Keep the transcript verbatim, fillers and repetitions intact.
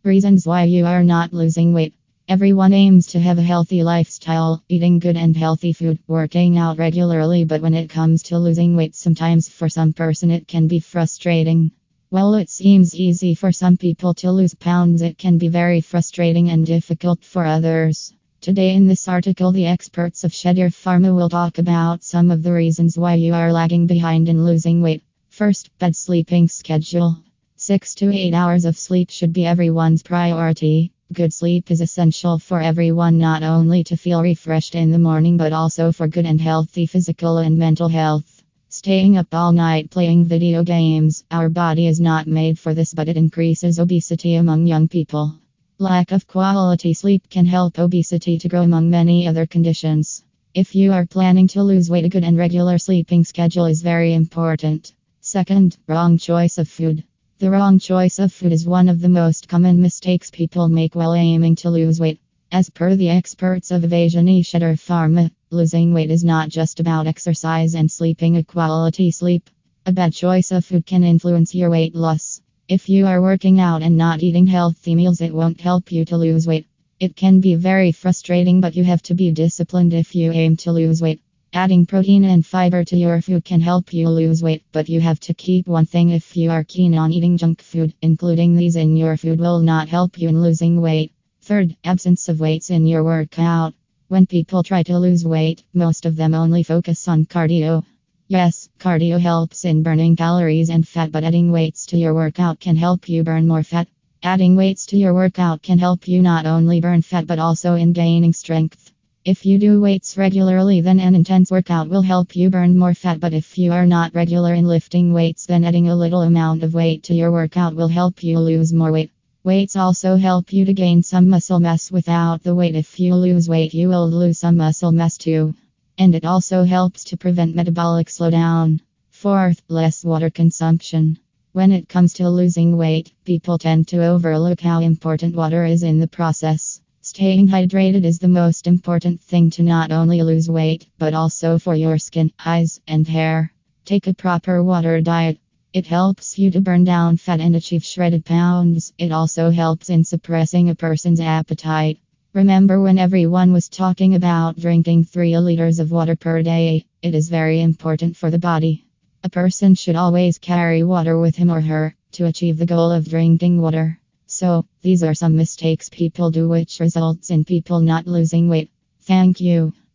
Reasons why you are not losing weight. Everyone aims to have a healthy lifestyle, eating good and healthy food, working out regularly, but when it comes to losing weight, sometimes for some person it can be frustrating. While it seems easy for some people to lose pounds, it can be very frustrating and difficult for others. Today in this article, the experts of Shed Your Pharma will talk about some of the reasons why you are lagging behind in losing weight. First, bad sleeping schedule. Six to eight hours of sleep should be everyone's priority. Good sleep is essential for everyone, not only to feel refreshed in the morning, but also for good and healthy physical and mental health. Staying up all night playing video games, our body is not made for this, but it increases obesity among young people. Lack of quality sleep can help obesity to grow, among many other conditions. If you are planning to lose weight, a good and regular sleeping schedule is very important. Second, wrong choice of food. The wrong choice of food is one of the most common mistakes people make while aiming to lose weight. As per the experts of Evasion Shed Your Pharma, losing weight is not just about exercise and sleeping a quality sleep. A bad choice of food can influence your weight loss. If you are working out and not eating healthy meals, it won't help you to lose weight. It can be very frustrating, but you have to be disciplined if you aim to lose weight. Adding protein and fiber to your food can help you lose weight, but you have to keep one thing: if you are keen on eating junk food, including these in your food will not help you in losing weight. Third, absence of weights in your workout. When people try to lose weight, most of them only focus on cardio. Yes, cardio helps in burning calories and fat, but adding weights to your workout can help you burn more fat. Adding weights to your workout can help you not only burn fat, but also in gaining strength. If you do weights regularly, then an intense workout will help you burn more fat. But if you are not regular in lifting weights, then adding a little amount of weight to your workout will help you lose more weight. Weights also help you to gain some muscle mass. Without the weight, if you lose weight, you will lose some muscle mass too. And it also helps to prevent metabolic slowdown. Fourth, less water consumption. When it comes to losing weight, people tend to overlook how important water is in the process. Staying hydrated is the most important thing to not only lose weight, but also for your skin, eyes, and hair. Take a proper water diet. It helps you to burn down fat and achieve shredded pounds. It also helps in suppressing a person's appetite. Remember when everyone was talking about drinking three liters of water per day? It is very important for the body. A person should always carry water with him or her to achieve the goal of drinking water. So, these are some mistakes people do which results in people not losing weight. Thank you.